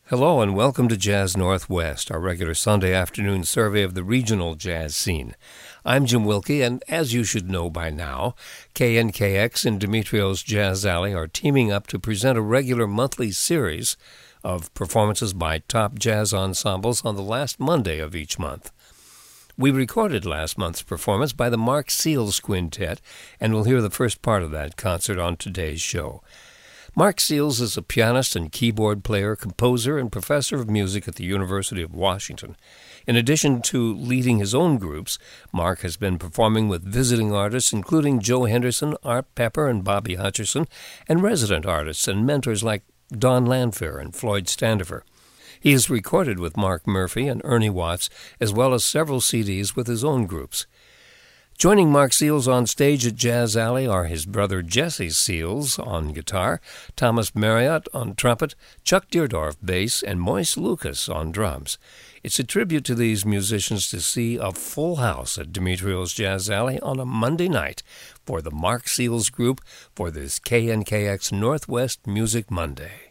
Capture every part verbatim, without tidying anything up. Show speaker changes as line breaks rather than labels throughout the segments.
Hello and welcome to Jazz Northwest, our regular Sunday afternoon survey of the regional jazz scene. I'm Jim Wilkie, and as you should know by now, K N K X and Demetrios Jazz Alley are teaming up to present a regular monthly series of performances by top jazz ensembles on the last Monday of each month. We recorded last month's performance by the Mark Seals Quintet, and we'll hear the first part of that concert on today's show. Mark Seals is a pianist and keyboard player, composer, and professor of music at the University of Washington. In addition to leading his own groups, Mark has been performing with visiting artists including Joe Henderson, Art Pepper, and Bobby Hutcherson, and resident artists and mentors like Don Landfair and Floyd Standifer. He has recorded with Mark Murphy and Ernie Watts, as well as several C Ds with his own groups. Joining Mark Seals on stage at Jazz Alley are his brother Jesse Seals on guitar, Thomas Marriott on trumpet, Chuck Deerdorf bass, and Moise Lucas on drums. It's a tribute to these musicians to see a full house at Demetrios Jazz Alley on a Monday night for the Mark Seals Group for this K N K X Northwest Music Monday.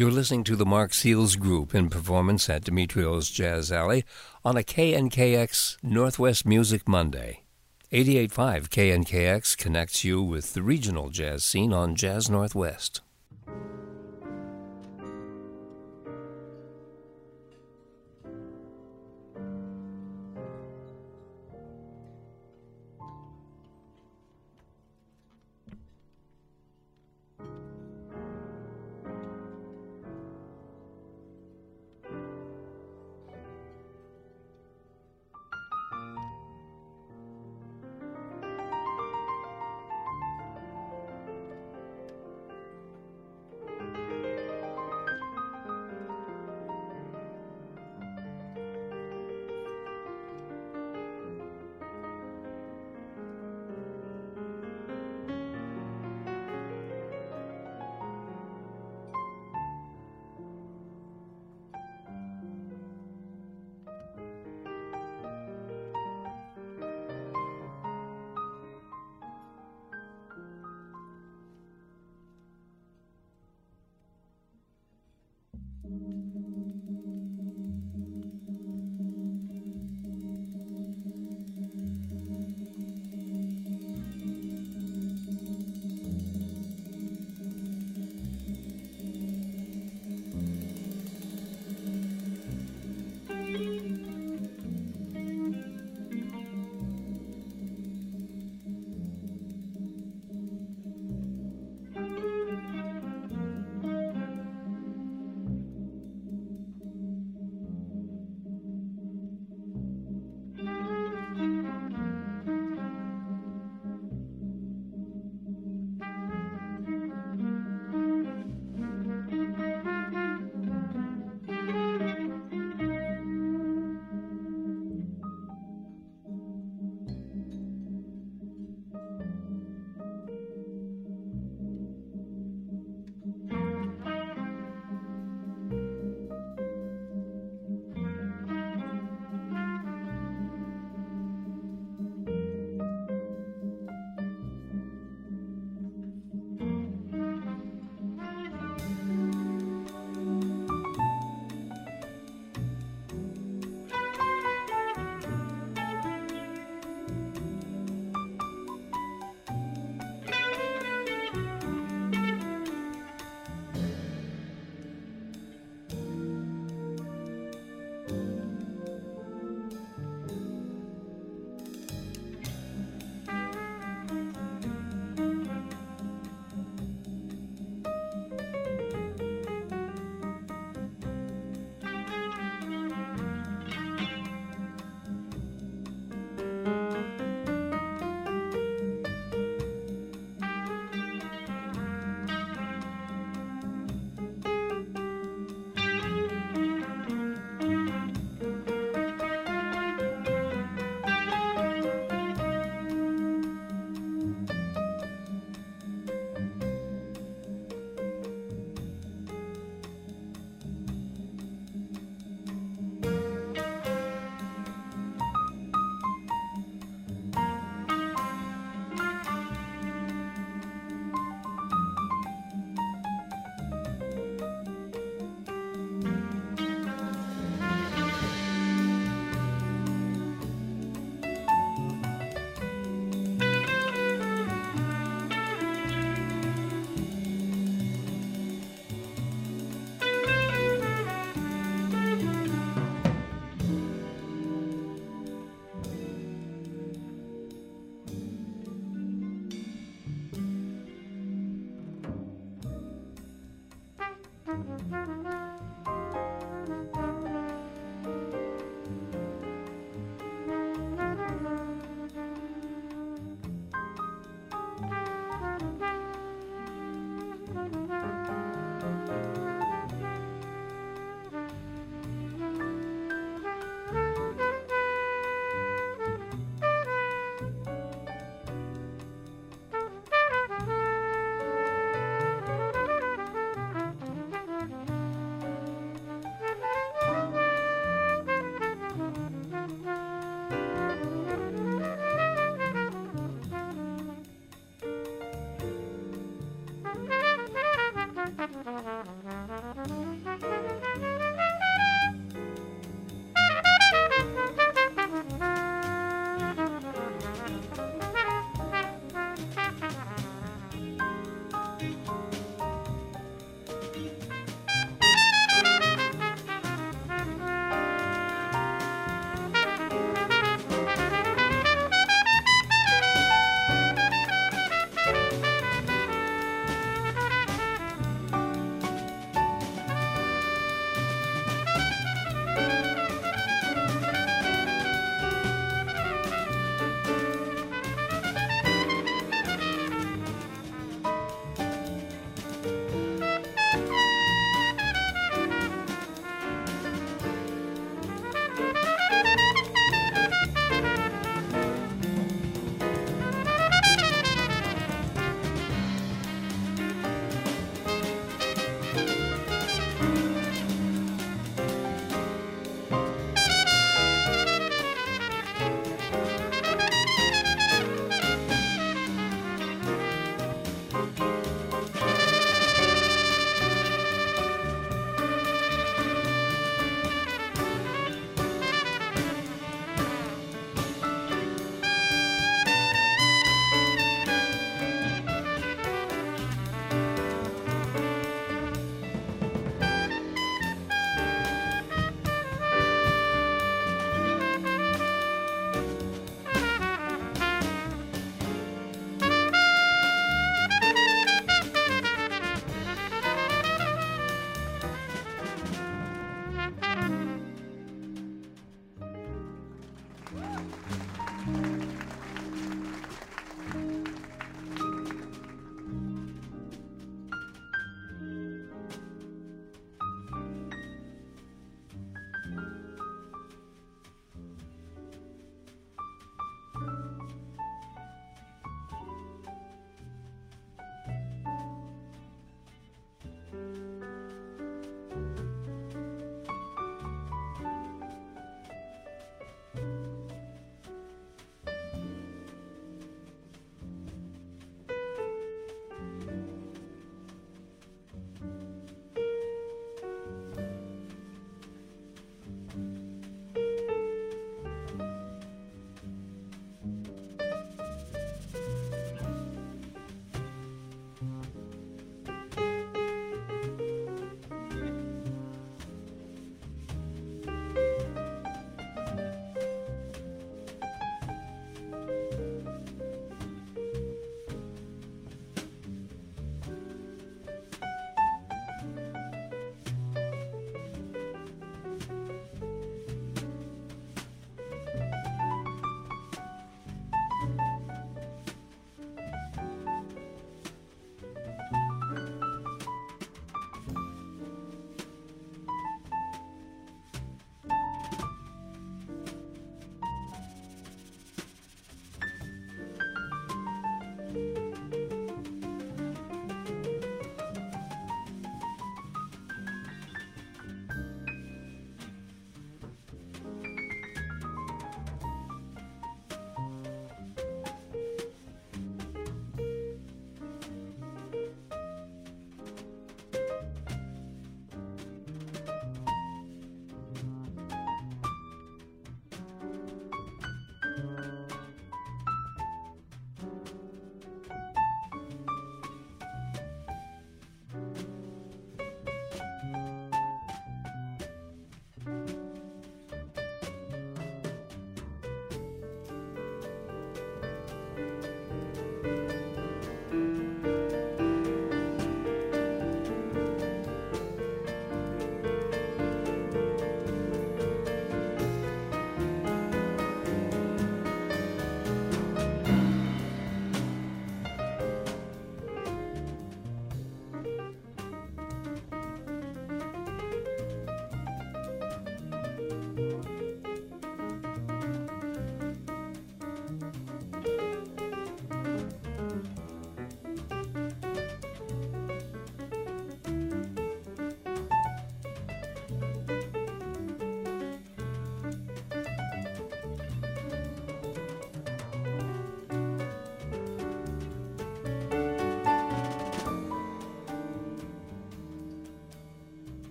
You're listening to the Mark Seals Group in performance at Demetrios Jazz Alley on a K N K X Northwest Music Monday. eighty-eight point five K N K X connects you with the regional jazz scene on Jazz Northwest.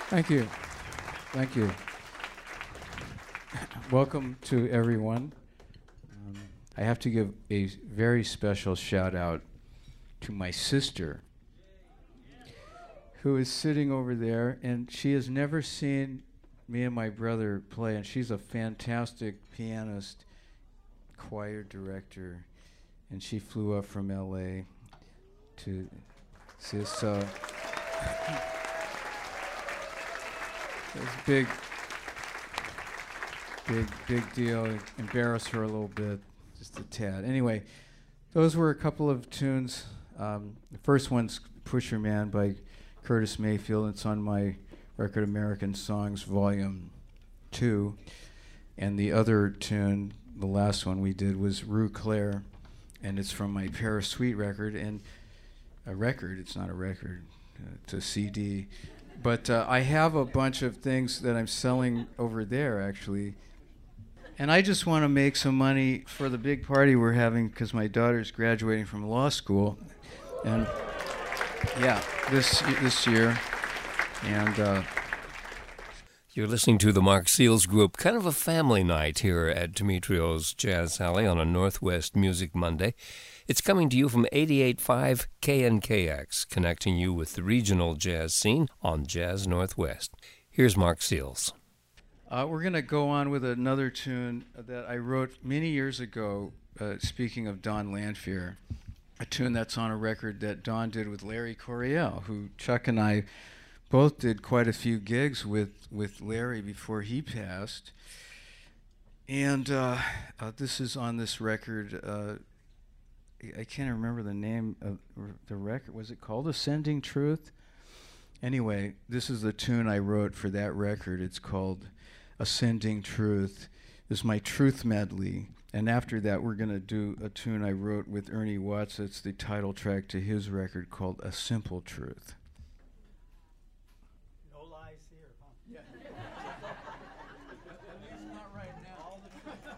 Thank you. Thank you. Welcome to everyone. Um, I have to give a very special shout out to my sister, who is sitting over there, and she has never seen me and my brother play, and she's a fantastic pianist, choir director, and she flew up from L A to see us. So it's a big, big, big deal. Embarrass her a little bit, just a tad. Anyway, those were a couple of tunes. Um, the first one's Pusher Man by Curtis Mayfield. It's on my record American Songs Volume two. And the other tune, the last one we did, was Rue Claire, and it's from my Paris Suite record. And a record, it's not a record, uh, it's a C D. But uh, I have a bunch of things that I'm selling over there, actually. And I just want to make some money for the big party we're having because my daughter's graduating from law school. And yeah, this this year. And uh,
you're listening to the Mark Seals Group, kind of a family night here at Demetrio's Jazz Alley on a Northwest Music Monday. It's coming to you from eighty-eight point five K N K X, connecting you with the regional jazz scene on Jazz Northwest. Here's Mark Seals.
Uh, we're going to go on with another tune that I wrote many years ago, uh, speaking of Don Lanphier, a tune that's on a record that Don did with Larry Coryell, who Chuck and I both did quite a few gigs with, with Larry before he passed. And uh, uh, this is on this record. Uh, I can't remember the name of the record. Was it called Ascending Truth? Anyway, this is the tune I wrote for that record. It's called Ascending Truth. This is my Truth medley. And after that, we're going to do a tune I wrote with Ernie Watts. It's the title track to his record called A Simple Truth.
No lies here, huh? Yeah. At least not right now. All the time.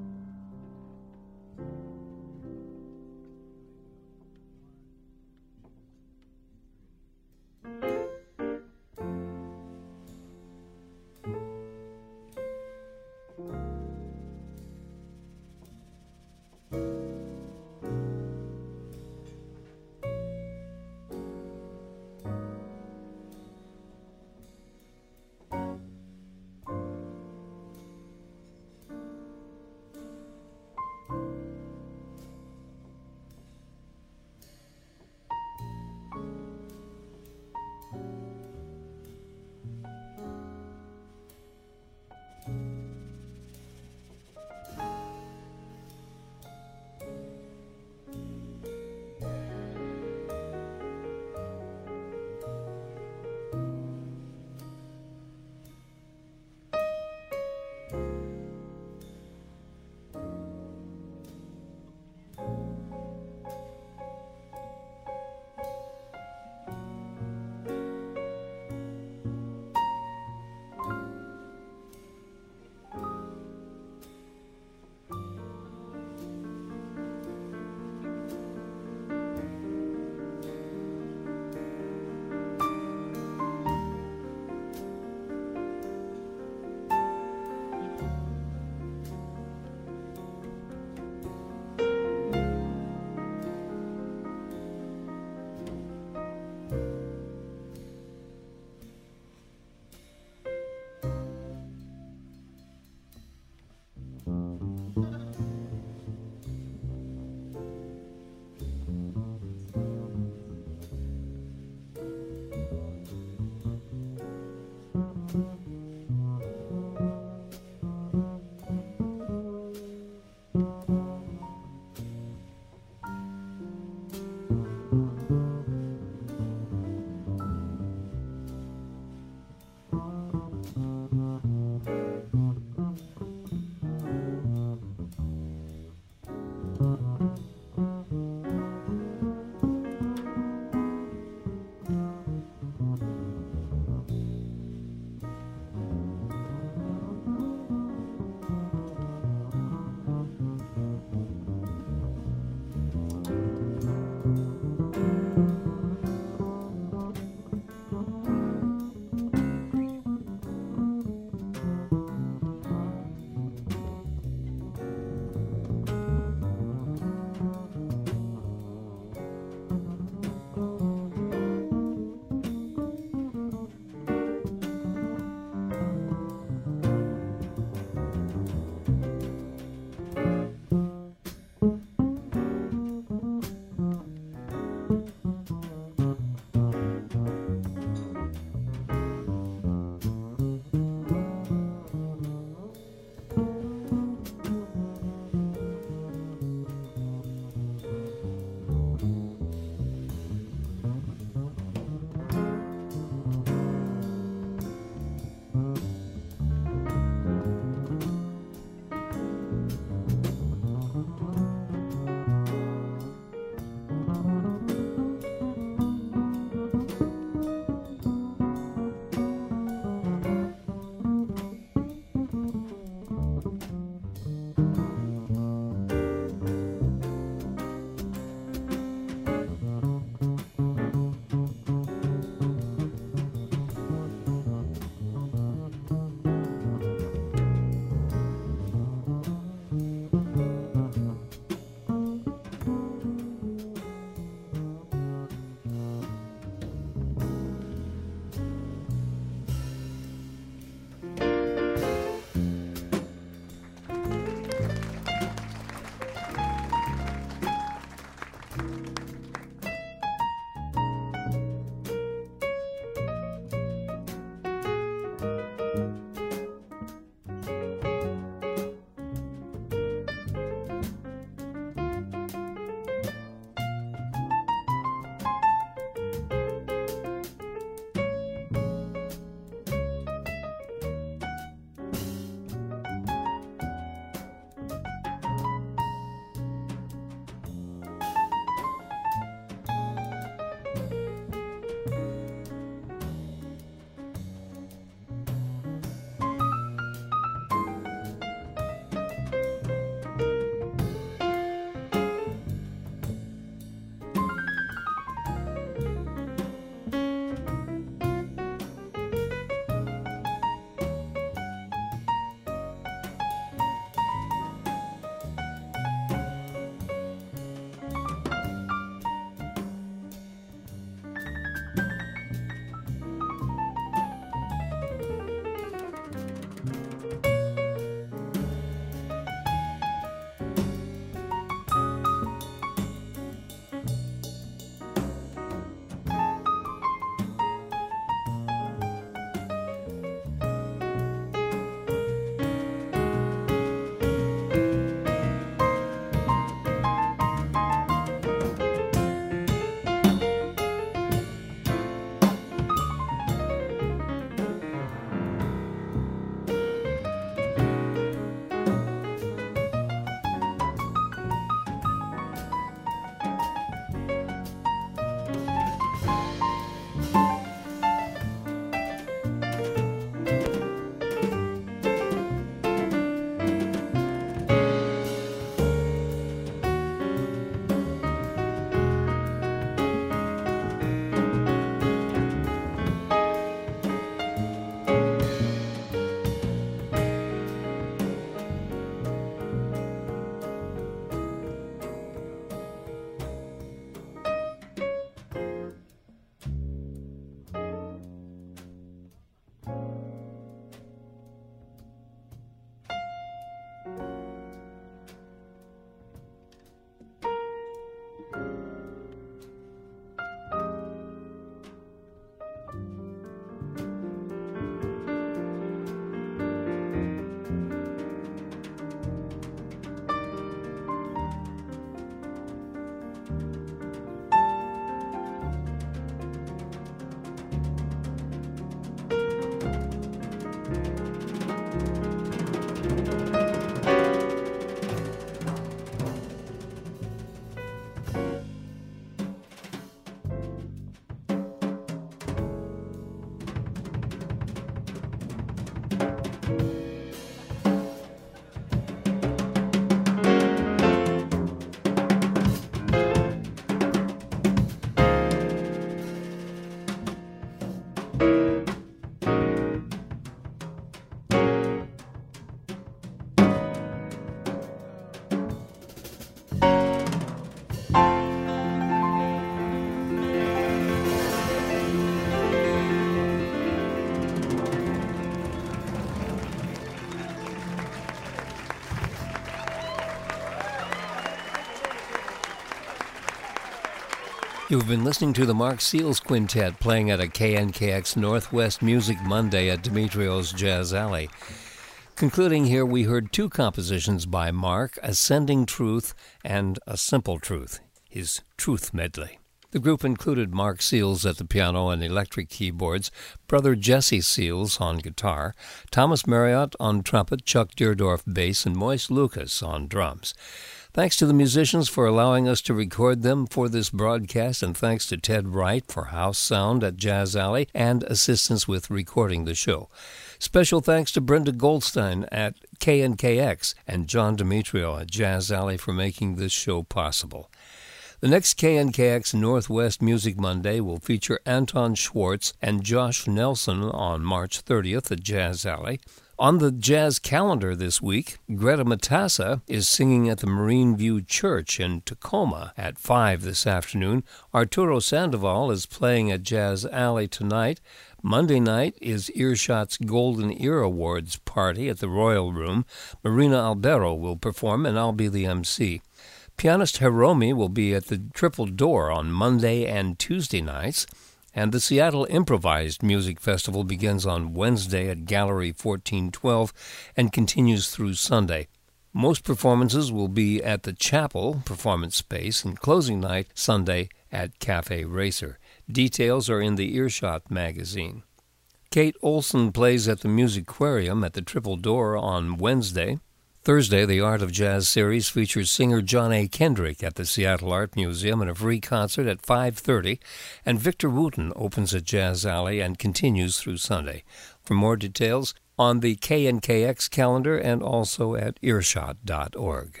You've been listening to the Mark Seals Quintet playing at a K N K X Northwest Music Monday at Demetrios Jazz Alley. Concluding here, we heard two compositions by Mark, Ascending Truth and A Simple Truth, his Truth medley. The group included Mark Seals at the piano and electric keyboards, brother Jesse Seals on guitar, Thomas Marriott on trumpet, Chuck Deerdorf bass, and Moise Lucas on drums. Thanks to the musicians for allowing us to record them for this broadcast, and thanks to Ted Wright for house sound at Jazz Alley and assistance with recording the show. Special thanks to Brenda Goldstein at K N K X and John Demetrio at Jazz Alley for making this show possible. The next K N K X Northwest Music Monday will feature Anton Schwartz and Josh Nelson on March thirtieth at Jazz Alley. On the jazz calendar this week, Greta Matassa is singing at the Marine View Church in Tacoma at five this afternoon. Arturo Sandoval is playing at Jazz Alley tonight. Monday night is Earshot's Golden Ear Awards party at the Royal Room. Marina Albero will perform, and I'll be the M C. Pianist Hiromi will be at the Triple Door on Monday and Tuesday nights. And the Seattle Improvised Music Festival begins on Wednesday at Gallery fourteen twelve and continues through Sunday. Most performances will be at the Chapel Performance Space, and closing night Sunday at Cafe Racer. Details are in the Earshot magazine. Kate Olson plays at the Musicarium at the Triple Door on Wednesday. Thursday, the Art of Jazz series features singer John A. Kendrick at the Seattle Art Museum in a free concert at five thirty, and Victor Wooten opens at Jazz Alley and continues through Sunday. For more details, on the K N K X calendar and also at earshot dot org.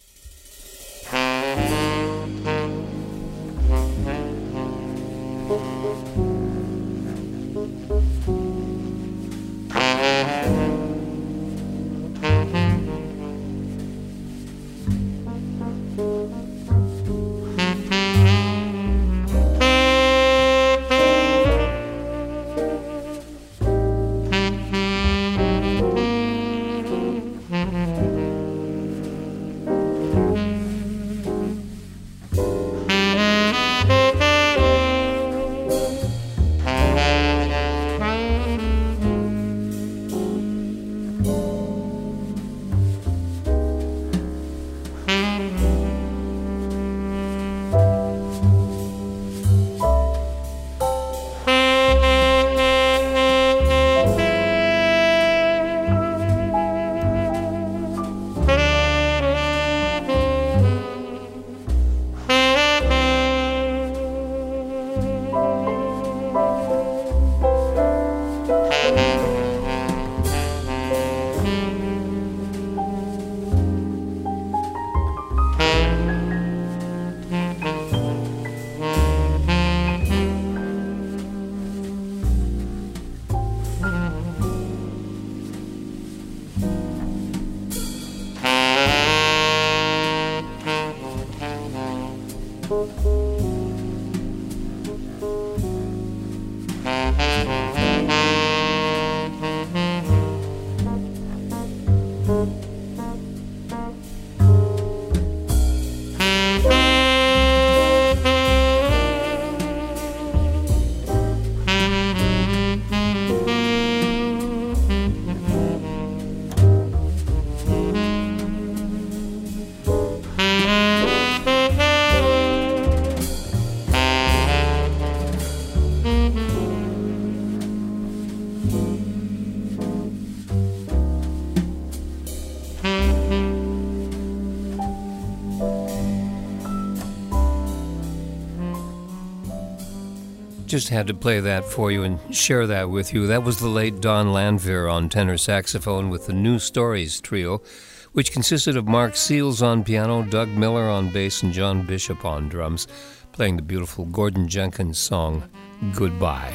Just had to play that for you and share that with you. That was the late Don Lanfear on tenor saxophone with the New Stories Trio, which consisted of Mark Seals on piano, Doug Miller on bass, and John Bishop on drums, playing the beautiful Gordon Jenkins song, Goodbye.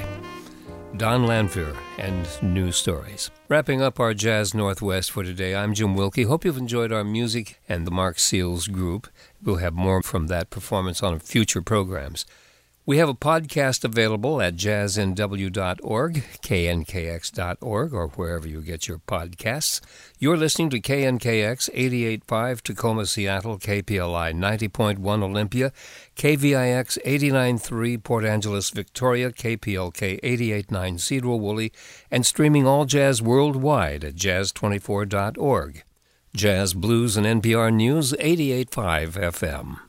Don Lanfear and New Stories. Wrapping up our Jazz Northwest for today, I'm Jim Wilkie. Hope you've enjoyed our music and the Mark Seals group. We'll have more from that performance on future programs. We have a podcast available at jazz n w dot org, k n k x dot org, or wherever you get your podcasts. You're listening to K N K X eighty-eight point five Tacoma, Seattle, K P L I ninety point one Olympia, K V I X eighty-nine point three Port Angeles, Victoria, K P L K eighty-eight point nine Cedar Woolley, and streaming all jazz worldwide at jazz twenty-four dot org. Jazz, Blues, and N P R News eighty-eight point five F M.